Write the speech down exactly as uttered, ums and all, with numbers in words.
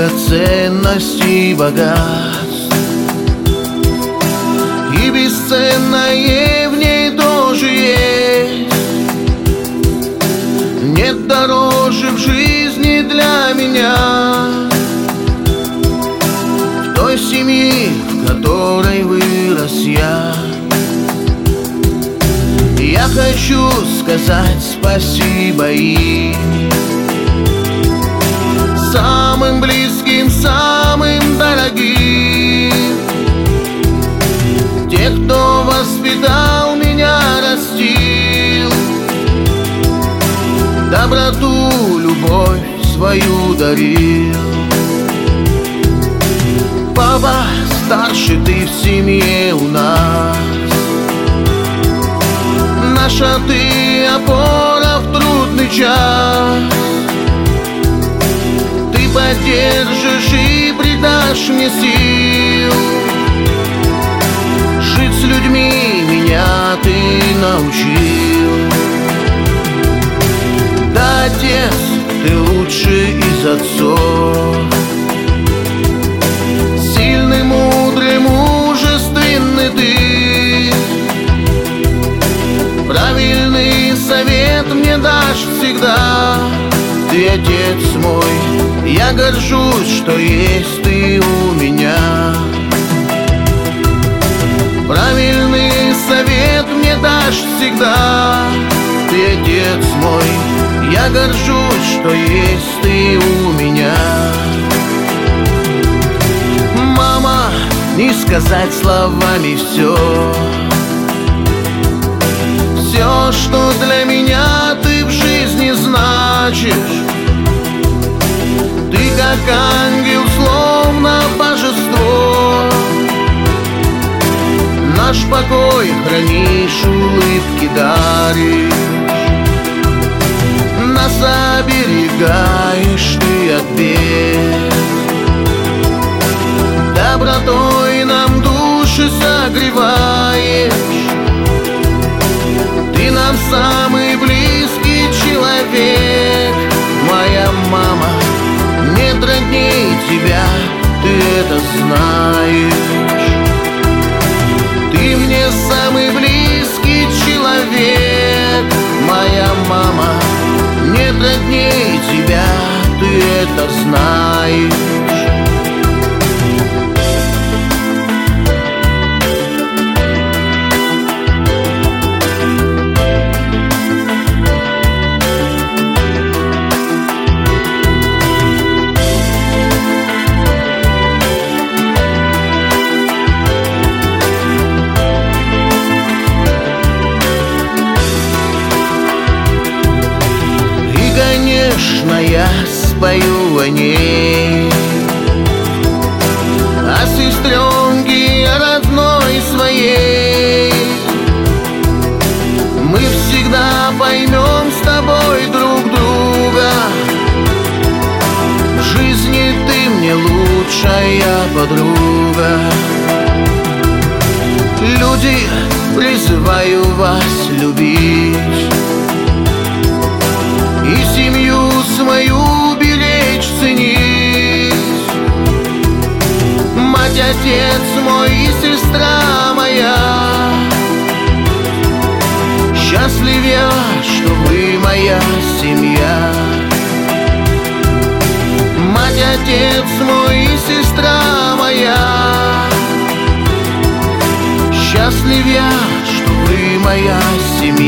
драгоценностей богатств, и бесценное в ней тоже есть. Нет дороже в жизни для меня в той семьи, в которой вырос я. Я хочу сказать спасибо им, самым близким, самым дорогим, те, кто воспитал меня, растил, доброту, любовь свою дарил. Папа, старший ты в семье у нас, наша ты опора в трудный час. Ты поддержишь и придашь мне сил, жить с людьми меня ты научил. Да, отец, ты лучший из отцов, сильный, мудрый, мужественный ты. Правильный совет мне дашь всегда. Ты, отец мой, я горжусь, что есть ты у меня. Правильный совет мне дашь всегда. Ты, отец мой, я горжусь, что есть ты у меня. Мама, не сказать словами все, все, что для меня ты в жизни значишь. Ты как ангел, словно божество, наш покой хранишь, улыбки даришь, нас оберегаешь ты от бед, добротой нам души согреваешь. Ты нам самый близкий человек, моя мама, нет родней тебя, ты это знаешь. Ты мне самый близкий человек, моя мама, нет родней тебя, ты это знаешь. Конечно, я спою о ней, о сестренке родной своей. Мы всегда поймем с тобой друг друга, в жизни ты мне лучшая подруга. Люди, призываю вас любить и семью свою беречь, ценить. Мать, отец мой и сестра моя, счастлив я, что вы моя семья. Мать, отец мой и сестра моя, счастлив я, что вы моя семья.